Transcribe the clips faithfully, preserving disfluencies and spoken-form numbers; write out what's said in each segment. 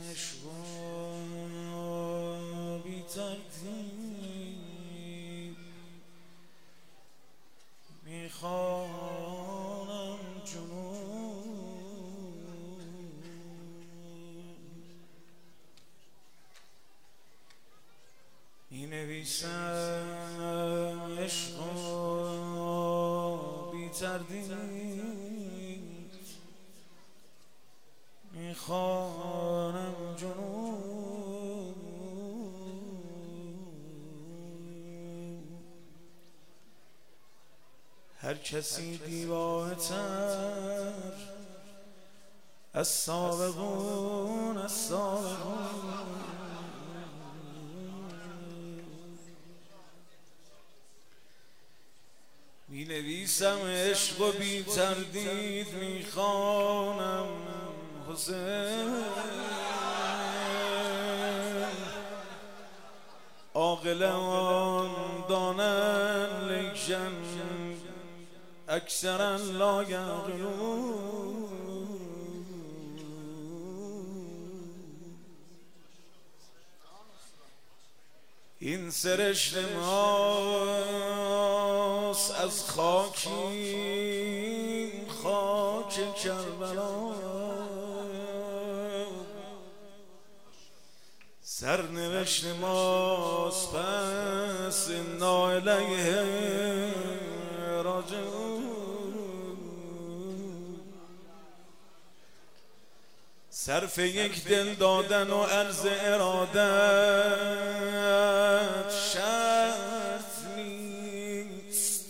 عشق و بی ترتیب میخوانم جنون می نویسم عشق و بی تردید میخوانم جنون هر کسی دیوانه تر از سابقون از سابقون می نویسم عشق و بی تردید میخوانم حسین عاقلان دانن لیکن اکثرا لا یعقلون این سرشت ماست از خاکی خاک کربلا سرنوشت ماست پس انا الیه راجعون صرف یک دل دادن و عرض ارادت شرط نیست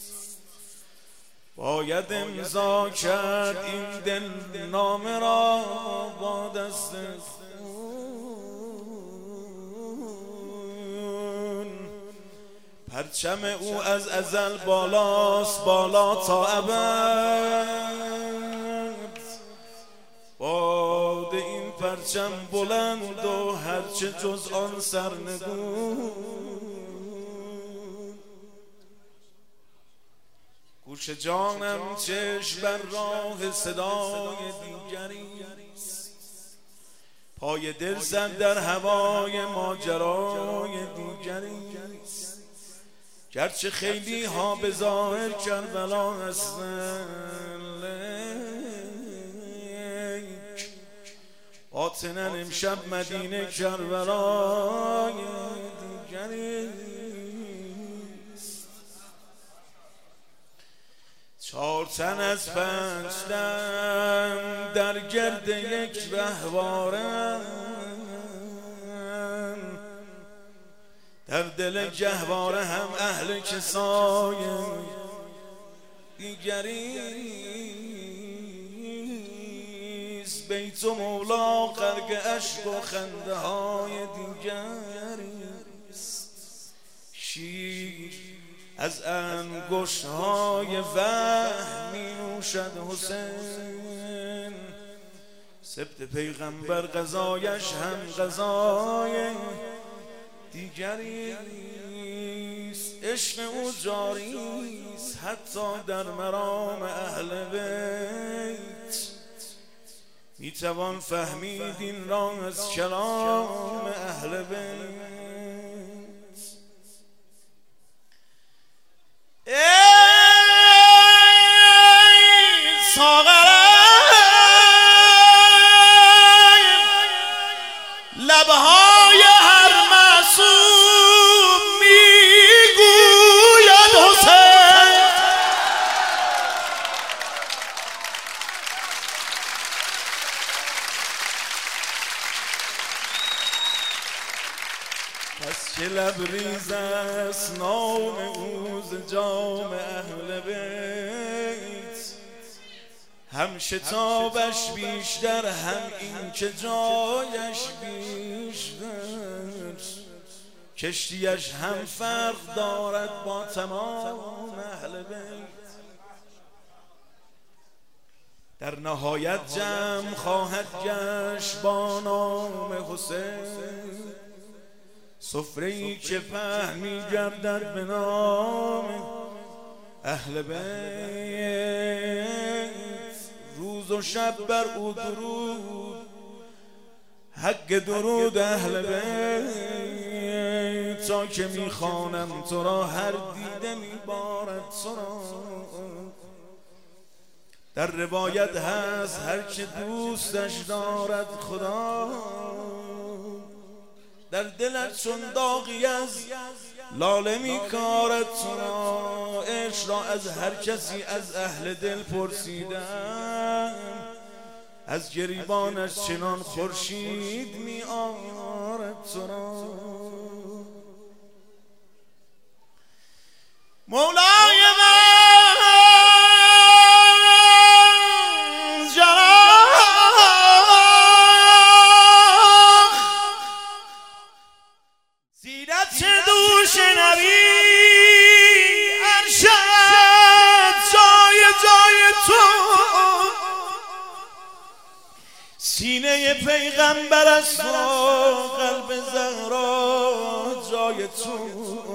باید امضا کرد این دل نامه را با دست پرچم او از ازل بالاست بالا تا ابد باد این پرچم بلند و هرچه جز آن سرنگون گوش جانم چشم بر راه صدای دیگری پای دل زد در هوای ماجرای دیگری گرچه خیلی ها به ظاهر کربلا هستند لیک باطناً امشب مدینه کربلای دیگریست چهار تن از پنج تن در گرد یک رهواره در دل گهواره هم اهل کسای دیگریست بیت و مولا غرق اشک و خنده های دیگریست شیر از انگشت های وهم می نوشد حسین سبت پیغمبر غذایش هم غذای دیگریست عشق او جاریست حتی در مرام اهل بیت میتوان فهمید این را از کلام اهل بیت ای ساغرم لبهای پس که لبریز است نام او ز جام اهل بیت هم شتابش بیشتر هم این که جایش بیشتر کشتیش هم فرق دارد با تمام اهل بیت در نهایت جمع خواهد گشت با نام حسین سفره‌ای که پهن گردد به نام اهل بیت روز و شب بر او درود حق درود اهل بیت تا که میخوانم تو را هر دیده میبارد سرا. در روایت هست هر که دوستش دارد خدا، در دلت چون داغی از لاله میکارد تو را. عشق را از هر کسی از اهل دل پرسیدم، از گریبانش چنان خورشید می آرد تو را. مولای من جراح زینت دوش نبی ارشد جای جای تو، سینه پیغمبر است و قلب زهرا جای تو.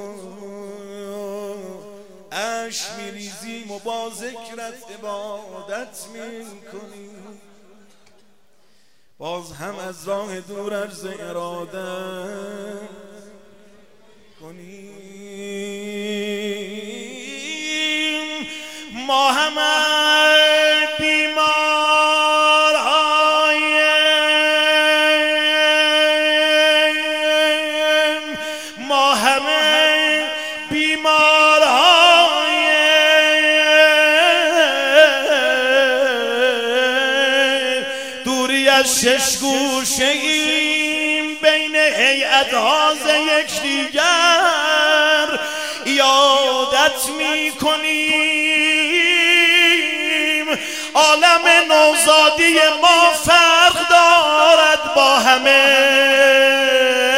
عشق میریزیم و با ذکرت عبادت میکنیم، باز هم از راه دور عرض ارادت کنیم. ما همه شش گوشه ایم بین هیئت‌ها ز یکدیگر یادت می‌کنیم. عالم نوزادی ما فرق دارد با همه،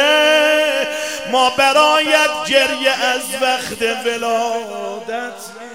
ما برایت گریه از وقت ولادت